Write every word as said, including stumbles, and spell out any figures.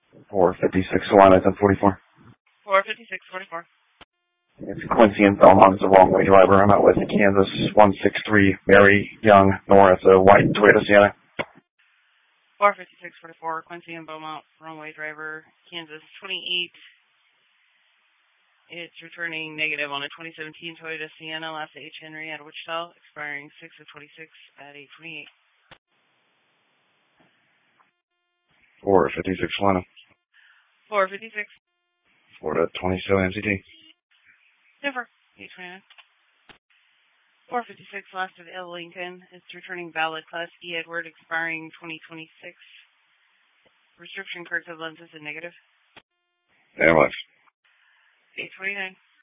four fifty-six, Solana, ten forty-four. four fifty-six forty-four. It's Quincy and Belmont. It's a wrong-way driver. I'm out with Kansas one six three, Mary Young, Nora. It's a white Toyota Sienna. four fifty-six forty-four, Quincy and Beaumont, wrong-way driver, Kansas twenty-eight. It's returning negative on a twenty seventeen Toyota Sienna, last H. Henry out of Wichita, expiring six of twenty-six at eight twenty-eight. four fifty-six, Solana. four fifty-six. Florida twenty-seven, M C T. Denver, eight twenty-nine. four fifty-six, last of L. Lincoln. It's returning valid class E. Edward, expiring twenty twenty-six. Restriction corrective lenses and negative. Ambulance. eight twenty-nine.